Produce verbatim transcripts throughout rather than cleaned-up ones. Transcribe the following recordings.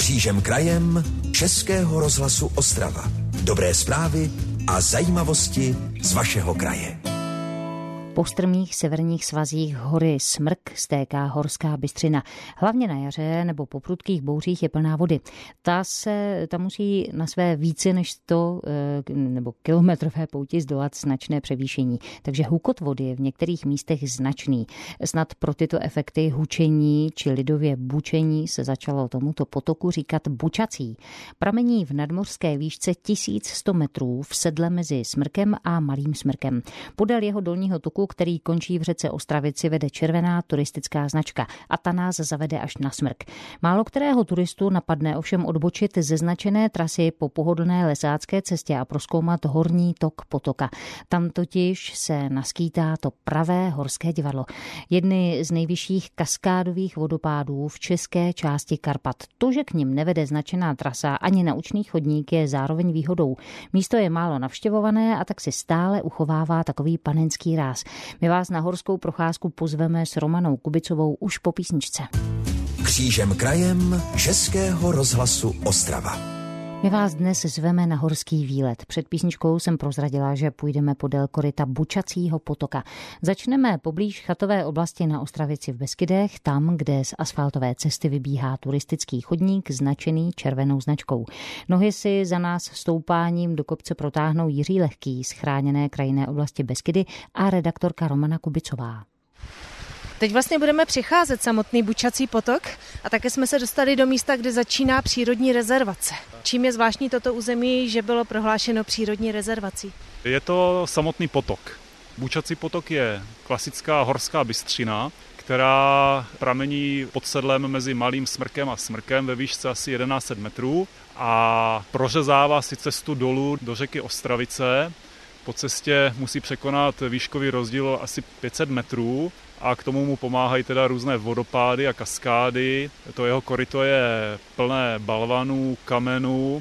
Křížem krajem Českého rozhlasu Ostrava. Dobré zprávy a zajímavosti z vašeho kraje. Po strmých severních svazích hory Smrk stéká horská bystřina. Hlavně na jaře nebo po prudkých bouřích je plná vody. Ta se ta musí na své více než sto nebo kilometrové pouti zdolat značné převýšení. Takže hukot vody je v některých místech značný. Snad pro tyto efekty hučení či lidově bučení se začalo tomuto potoku říkat bučací. Pramení v nadmořské výšce tisíc sto metrů v sedle mezi Smrkem a Malým Smrkem. Podél jeho dolního toku, který končí v řece Ostravici, vede červená turistická značka a ta nás zavede až na Smrk. Málo kterého turistu napadne ovšem odbočit ze značené trasy po pohodlné lesácké cestě a prozkoumat horní tok potoka. Tam totiž se naskýtá to pravé horské divadlo. Jedny z nejvyšších kaskádových vodopádů v české části Karpat. To, že k nim nevede značená trasa ani naučný chodník, je zároveň výhodou. Místo je málo navštěvované a tak si stále uchovává takový panenský ráz. My vás na horskou procházku pozveme s Romanou Kubicovou už po písničce. Křížem krajem Českého rozhlasu Ostrava. My vás dnes zveme na horský výlet. Před písničkou jsem prozradila, že půjdeme podél koryta Bučacího potoka. Začneme poblíž chatové oblasti na Ostravici v Beskydech, tam, kde z asfaltové cesty vybíhá turistický chodník značený červenou značkou. Nohy si za nás stoupáním do kopce protáhnou Jiří Lehký z chráněné krajinné oblasti Beskydy a redaktorka Romana Kubicová. Teď vlastně budeme přicházet samotný Bučací potok a také jsme se dostali do místa, kde začíná přírodní rezervace. Čím je zvláštní toto území, že bylo prohlášeno přírodní rezervací? Je to samotný potok. Bučací potok je klasická horská bystřina, která pramení pod sedlem mezi Malým Smrkem a Smrkem ve výšce asi jedenáct set metrů a prořezává si cestu dolů do řeky Ostravice. Po cestě musí překonat výškový rozdíl asi pět set metrů a k tomu mu pomáhají teda různé vodopády a kaskády. To jeho koryto je plné balvanů, kamenů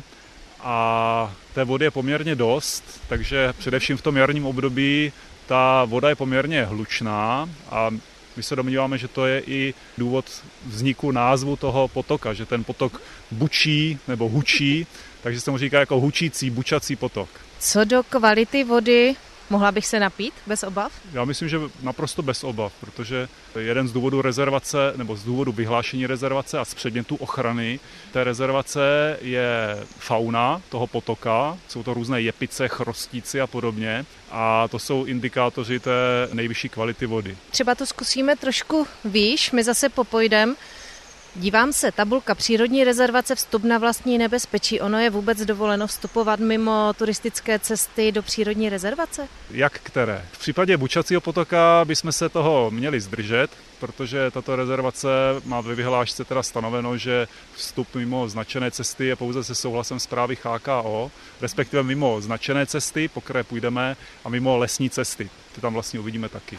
a té vody je poměrně dost, takže především v tom jarním období ta voda je poměrně hlučná a my se domníváme, že to je i důvod vzniku názvu toho potoka, že ten potok bučí nebo hučí, takže se mu říká jako hučící, bučací potok. Co do kvality vody, mohla bych se napít bez obav? Já myslím, že naprosto bez obav, protože jeden z důvodů rezervace nebo z důvodu vyhlášení rezervace a z předmětů ochrany té rezervace je fauna toho potoka. Jsou to různé jepice, chrostíci a podobně a to jsou indikátoři té nejvyšší kvality vody. Třeba to zkusíme trošku výš, my zase popojdem. Dívám se, tabulka přírodní rezervace vstup na vlastní nebezpečí. Ono je vůbec dovoleno vstupovat mimo turistické cesty do přírodní rezervace? Jak které? V případě Bučacího potoka bychom se toho měli zdržet, protože tato rezervace má ve vyhlášce teda stanoveno, že vstup mimo značené cesty je pouze se souhlasem správy H K O, respektive mimo značené cesty, po které půjdeme, a mimo lesní cesty. Ty tam vlastně uvidíme taky.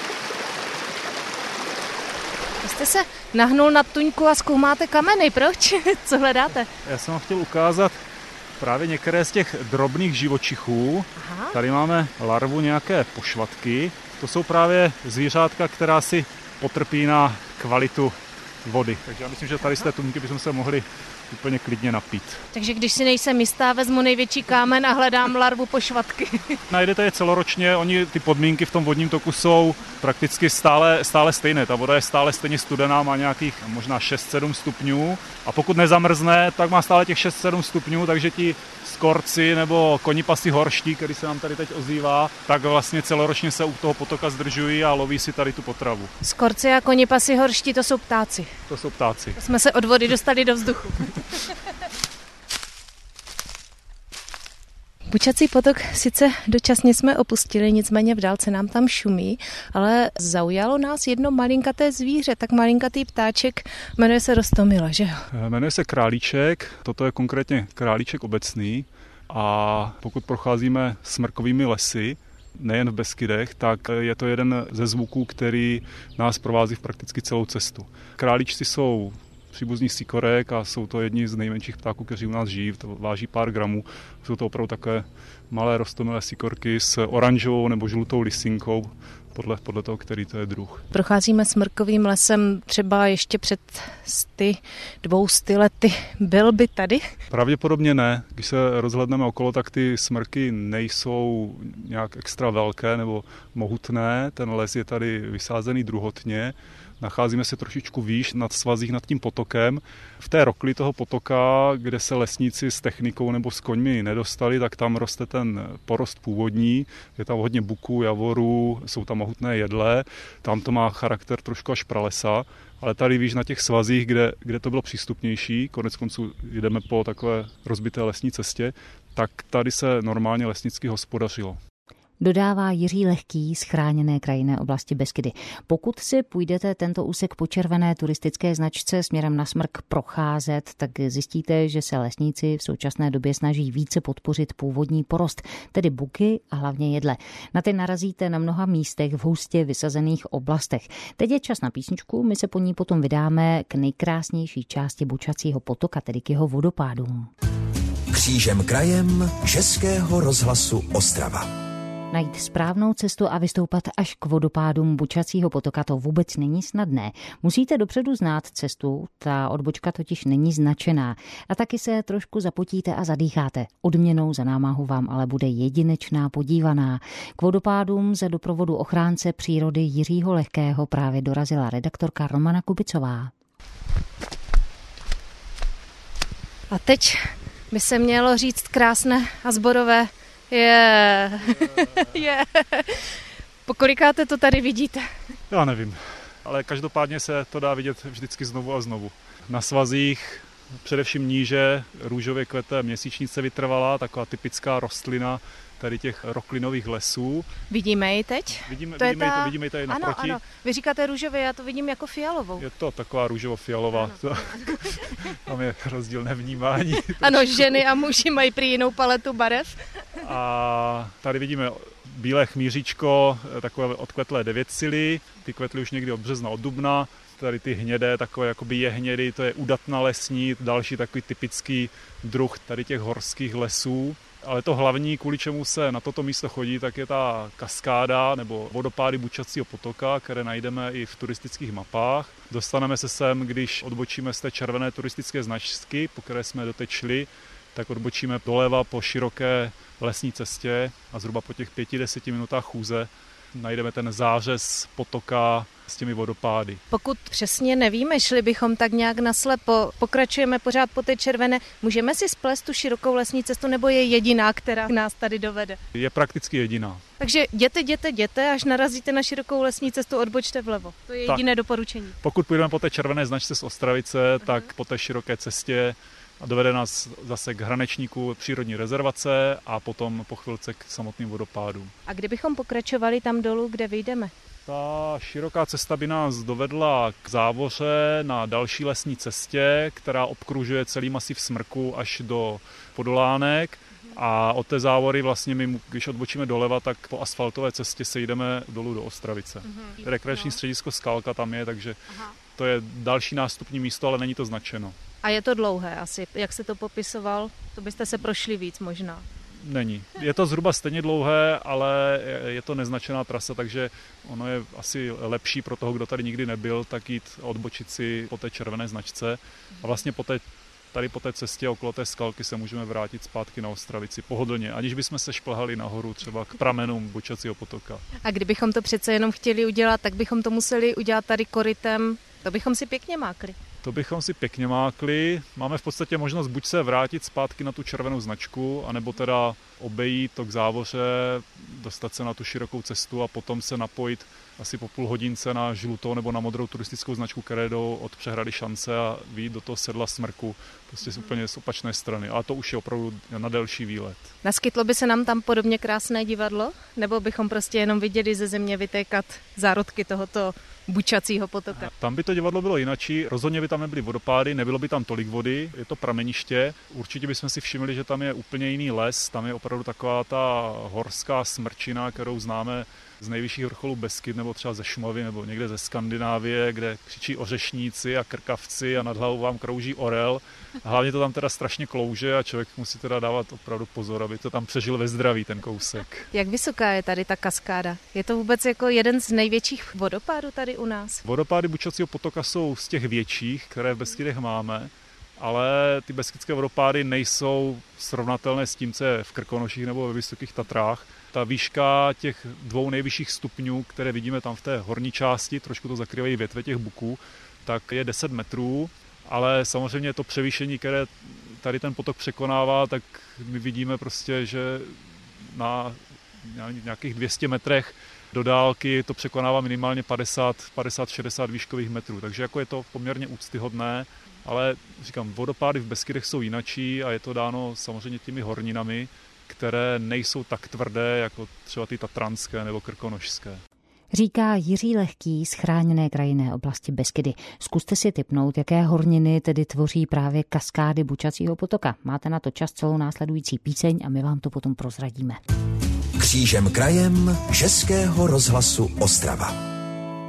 Vy jste se nahnul na tuňku a zkoumáte kameny. Proč? Co hledáte? Já jsem vám chtěl ukázat právě některé z těch drobných živočichů. Aha. Tady máme larvu nějaké pošvatky. To jsou právě zvířátka, která si potrpí na kvalitu vody. Takže já myslím, že tady z té tuňky bychom se mohli úplně klidně napít. Takže když si nejsem jistá, vezmu největší kámen a hledám larvu pošvatky. Najdete je celoročně, oni ty podmínky v tom vodním toku jsou prakticky stále, stále stejné. Ta voda je stále stejně studená, má nějakých možná šest sedm stupňů a pokud nezamrzne, tak má stále těch šest sedm stupňů, takže ti skorci nebo konipasy horští, který se nám tady teď ozývá, tak vlastně celoročně se u toho potoka zdržují a loví si tady tu potravu. Skorci a konipasy horští, to jsou ptáci. To jsou ptáci. To jsme se od vody dostali do vzduchu. Bučací potok sice dočasně jsme opustili, nicméně v dálce nám tam šumí, ale zaujalo nás jedno malinkaté zvíře, tak malinkatý ptáček, jmenuje se Roztomila, že jo? Jmenuje se králíček, toto je konkrétně králíček obecný a pokud procházíme smrkovými lesy, nejen v Beskydech, tak je to jeden ze zvuků, který nás provází v prakticky celou cestu. Králíčci jsou příbuzných sikorek a jsou to jedni z nejmenších ptáků, kteří u nás žijí, to váží pár gramů. Jsou to opravdu takové malé roztomilé sikorky s oranžovou nebo žlutou lisinkou. podle, podle toho, který to je druh. Procházíme smrkovým lesem třeba ještě před sty, dvou sty lety. Byl by tady? Pravděpodobně ne. Když se rozhledneme okolo, tak ty smrky nejsou nějak extra velké nebo mohutné. Ten les je tady vysázený druhotně. Nacházíme se trošičku výš nad svazích nad tím potokem. V té rokli toho potoka, kde se lesníci s technikou nebo s koňmi nedostali, tak tam roste ten porost původní. Je tam hodně buků, javorů, jsou tam mohutné jedle. Tam to má charakter trošku až pralesa. Ale tady výš na těch svazích, kde, kde to bylo přístupnější, konec konců jdeme po takové rozbité lesní cestě, tak tady se normálně lesnicky hospodařilo. Dodává Jiří Lehký z chráněné krajinné oblasti Beskydy. Pokud si půjdete tento úsek po červené turistické značce směrem na Smrk procházet, tak zjistíte, že se lesníci v současné době snaží více podpořit původní porost, tedy buky a hlavně jedle. Na ty narazíte na mnoha místech v hustě vysazených oblastech. Teď je čas na písničku, my se po ní potom vydáme k nejkrásnější části Bučacího potoka, tedy k jeho vodopádům. Křížem krajem Českého rozhlasu Ostrava. Najít správnou cestu a vystoupat až k vodopádům Bučacího potoka to vůbec není snadné. Musíte dopředu znát cestu, ta odbočka totiž není značená. A taky se trošku zapotíte a zadýcháte. Odměnou za námahu vám ale bude jedinečná podívaná. K vodopádům za doprovodu ochránce přírody Jiřího Lehkého právě dorazila redaktorka Romana Kubicová. A teď by se mělo říct krásné a zborové. Je, yeah. je. Pokolikáte to tady vidíte? Já nevím, ale každopádně se to dá vidět vždycky znovu a znovu. Na svazích, především níže, růžově kvete měsíčnice vytrvalá, taková typická rostlina tady těch roklinových lesů. Vidíme ji teď? Vidíme, to vidíme, je ta... ji, to, vidíme ji tady ano, naproti. Ano, vy říkáte růžově, já to vidím jako fialovou. Je to taková růžovo-fialová. To, tam je rozdílné vnímání. Ano, ženy a muži mají prý jinou paletu barev. A tady vidíme bílé chmíříčko, takové odkvetlé devětcily, ty kvetly už někdy od března, od dubna. Tady ty hnědé, takové jakoby jehnědy, to je udatna lesní, další takový typický druh tady těch horských lesů. Ale to hlavní, kvůli čemu se na toto místo chodí, tak je ta kaskáda nebo vodopády Bučacího potoka, které najdeme i v turistických mapách. Dostaneme se sem, když odbočíme z té červené turistické značky, po které jsme doteď šli, tak odbočíme doleva po široké lesní cestě a zhruba po těch pěti, deseti minutách chůze najdeme ten zářez potoka s těmi vodopády. Pokud přesně nevíme, šli bychom tak nějak naslepo, pokračujeme pořád po té červené, můžeme si splést tu širokou lesní cestu, nebo je jediná, která nás tady dovede? Je prakticky jediná. Takže jděte, jděte, jděte, až narazíte na širokou lesní cestu, odbočte vlevo. To je jediné tak. Doporučení. Pokud půjdeme po té červené značce z Ostravice, uh-huh. tak po té široké cestě a dovede nás zase k hranečníku přírodní rezervace a potom po chvilce k samotným vodopádům. A kdybychom pokračovali tam dolů, kde vyjdeme? Ta široká cesta by nás dovedla k závoře na další lesní cestě, která obkružuje celý masiv Smrku až do Podolánek. A od té závory vlastně my, když odbočíme doleva, tak po asfaltové cestě se jdeme dolů do Ostravice. Uh-huh. Rekreační no. středisko Skalka tam je, takže Aha. to je další nástupní místo, ale není to značeno. A je to dlouhé asi, jak jste to popisoval? To byste se prošli víc možná. Není. Je to zhruba stejně dlouhé, ale je to neznačená trasa, takže ono je asi lepší pro toho, kdo tady nikdy nebyl, tak jít odbočit si po té červené značce a vlastně po té, tady po té cestě okolo té skalky se můžeme vrátit zpátky na Ostravici pohodlně, aniž bychom se šplhali nahoru třeba k pramenům Bučacího potoka. A kdybychom to přece jenom chtěli udělat, tak bychom to museli udělat tady korytem, to bychom si pěkně mákli. To bychom si pěkně mákli. Máme v podstatě možnost buď se vrátit zpátky na tu červenou značku, anebo teda obejít to k závoře, dostat se na tu širokou cestu a potom se napojit asi po půl hodince na žlutou nebo na modrou turistickou značku, které jdou od přehrady Šance a vyjít do toho sedla Smrku, prostě z úplně z opačné strany. Ale to už je opravdu na delší výlet. Naskytlo by se nám tam podobně krásné divadlo? Nebo bychom prostě jenom viděli ze země vytékat zárodky tohoto Bučacího potoka? Tam by to divadlo bylo jinačí, rozhodně by tam nebyly vodopády, nebylo by tam tolik vody, je to prameniště. Určitě bychom si všimli, že tam je úplně jiný les, tam je opravdu taková ta horská smrčina, kterou známe z nejvyšších vrcholů Beskyd nebo třeba ze Šumavy nebo někde ze Skandinávie, kde křičí ořešníci a krkavci a nad hlavou vám krouží orel. A hlavně to tam teda strašně klouže a člověk musí teda dávat opravdu pozor, aby to tam přežil ve zdraví ten kousek. Jak vysoká je tady ta kaskáda? Je to vůbec jako jeden z největších vodopádů tady u nás? Vodopády Bučacího potoka jsou z těch větších, které v Beskydech máme, ale ty beskydské vodopády nejsou srovnatelné s tím, co je v Krkonoších nebo ve Vysokých Tatrách. Ta výška těch dvou nejvyšších stupňů, které vidíme tam v té horní části, trošku to zakrývají větve těch buků, tak je deset metrů, ale samozřejmě to převýšení, které tady ten potok překonává, tak my vidíme prostě, že na nějakých dvě stě metrech do dálky to překonává minimálně padesát šedesát výškových metrů, takže jako je to poměrně úctyhodné, ale říkám, vodopády v Beskydech jsou jinačí a je to dáno samozřejmě těmi horninami, které nejsou tak tvrdé jako třeba ty tatranské nebo krkonošské. Říká Jiří Lehký z chráněné krajinné oblasti Beskydy. Zkuste si tipnout, jaké horniny tedy tvoří právě kaskády Bučacího potoka. Máte na to čas celou následující píseň a my vám to potom prozradíme. Křížem krajem Českého rozhlasu Ostrava.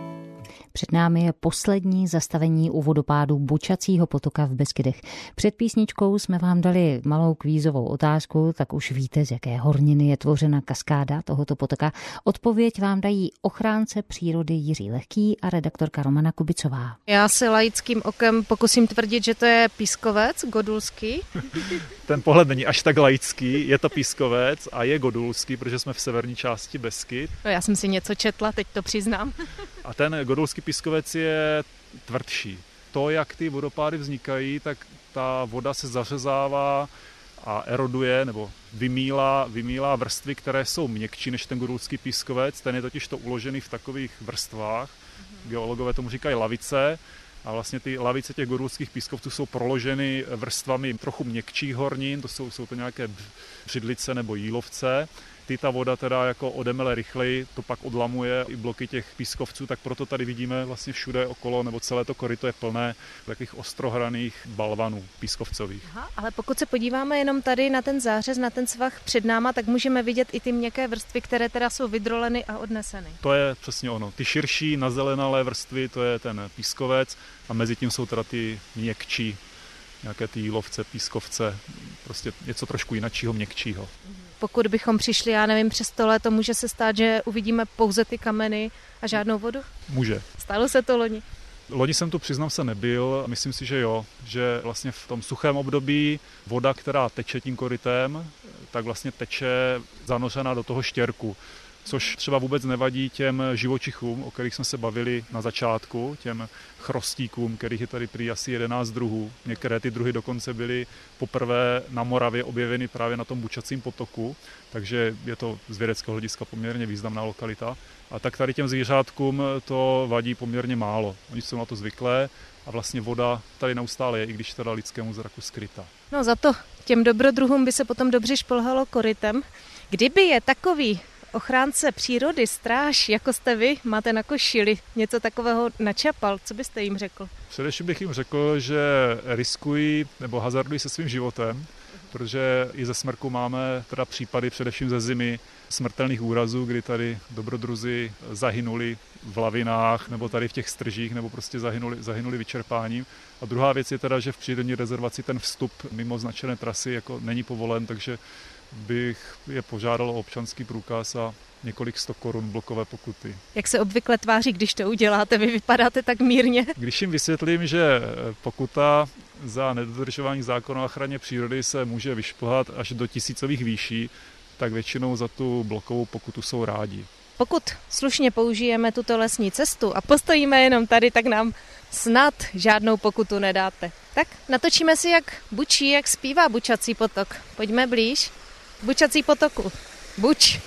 Před námi je poslední zastavení u vodopádu Bučacího potoka v Beskydech. Před písničkou jsme vám dali malou kvízovou otázku, tak už víte, z jaké horniny je tvořena kaskáda tohoto potoka. Odpověď vám dají ochránce přírody Jiří Lehký a redaktorka Romana Kubicová. Já se laickým okem pokusím tvrdit, že to je pískovec godulský. Ten pohled není až tak laický, je to pískovec a je godulský, protože jsme v severní části Beskyd. No, já jsem si něco četla, teď to přiznám. A ten godulský pískovec je tvrdší. To, jak ty vodopády vznikají, tak ta voda se zařezává a eroduje nebo vymýlá, vymýlá vrstvy, které jsou měkčí než ten godulský pískovec. Ten je totiž to uložený v takových vrstvách. Geologové tomu říkají lavice. A vlastně ty lavice těch godulských pískovců jsou proloženy vrstvami trochu měkčích hornin, to jsou, jsou to nějaké břidlice nebo jílovce. Ty ta voda teda jako odemele rychleji, to pak odlamuje i bloky těch pískovců, tak proto tady vidíme vlastně všude okolo, nebo celé to koryto je plné takových ostrohraných balvanů pískovcových. Aha, ale pokud se podíváme jenom tady na ten zářez, na ten svah před náma, tak můžeme vidět i ty měkké vrstvy, které teda jsou vydroleny a odneseny. To je přesně ono. Ty širší nazelenalé vrstvy, to je ten pískovec a mezi tím jsou teda ty měkčí, nějaké ty jílovce, pískovce, prostě něco trošku jinačího, měkčího. Pokud bychom přišli, já nevím, přes sto let, to může se stát, že uvidíme pouze ty kameny a žádnou vodu? Může. Stalo se to loni? Loni jsem tu, přiznám se, nebyl. Myslím si, že jo, že vlastně v tom suchém období voda, která teče tím korytem, tak vlastně teče zanořená do toho štěrku. Což třeba vůbec nevadí těm živočichům, o kterých jsme se bavili na začátku, těm chrostíkům, kterých je tady prý asi jedenáct druhů. Některé ty druhy dokonce byly poprvé na Moravě objeveny právě na tom Bučacím potoku, takže je to z vědeckého hlediska poměrně významná lokalita. A tak tady těm zvířátkům to vadí poměrně málo. Oni jsou na to zvyklé a vlastně voda tady neustále je, i když teda lidskému zraku skrytá. No za to těm dobrodruhům by se potom dobře šplhalo korytem. Kdyby je takový ochránce přírody, stráž, jako jste vy, máte na košili, něco takového načapal, co byste jim řekl? Především bych jim řekl, že riskují nebo hazardují se svým životem, protože i ze smrku máme teda případy především ze zimy smrtelných úrazů, kdy tady dobrodruzi zahynuli v lavinách nebo tady v těch stržích nebo prostě zahynuli, zahynuli vyčerpáním. A druhá věc je teda, že v přírodní rezervaci ten vstup mimo značené trasy jako není povolen, takže bych je požádal o občanský průkaz a několik sto korun blokové pokuty. Jak se obvykle tváří, když to uděláte? Vy vypadáte tak mírně. Když jim vysvětlím, že pokuta za nedodržování zákona o ochraně přírody se může vyšplhat až do tisícových výší, tak většinou za tu blokovou pokutu jsou rádi. Pokud slušně použijeme tuto lesní cestu a postojíme jenom tady, tak nám snad žádnou pokutu nedáte. Tak natočíme si, jak bučí, jak zpívá Bučací potok. Pojďme blíž. Bučací potoku. Buč.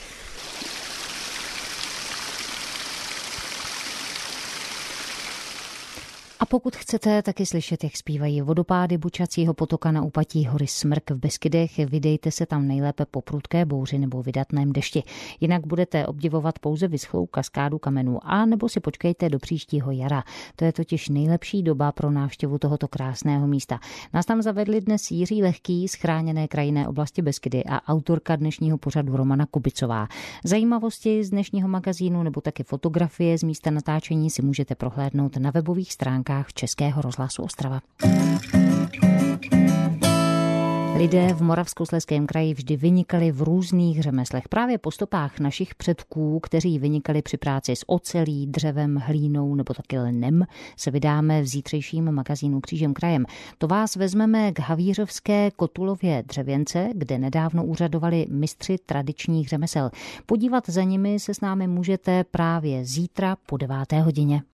A pokud chcete taky slyšet, jak zpívají vodopády Bučacího potoka na úpatí hory Smrk v Beskydech, vydejte se tam nejlépe po prudké bouři nebo vydatném dešti. Jinak budete obdivovat pouze vyschlou kaskádu kamenů, a nebo si počkejte do příštího jara. To je totiž nejlepší doba pro návštěvu tohoto krásného místa. Nás tam zavedli dnes Jiří Lehký z Chráněné krajinné oblasti Beskydy a autorka dnešního pořadu Romana Kubicová. Zajímavosti z dnešního magazínu nebo taky fotografie z místa natáčení si můžete prohlédnout na webových stránkách Českého rozhlasu Ostrava. Lidé v Moravskoslezském kraji vždy vynikali v různých řemeslech. Právě po stopách našich předků, kteří vynikali při práci s ocelí, dřevem, hlínou nebo taky lnem, se vydáme v zítřejším magazínu Křížem krajem. To vás vezmeme k havířovské Kotulově dřevěnce, kde nedávno úřadovali mistři tradičních řemesel. Podívat za nimi se s námi můžete právě zítra po deváté hodině.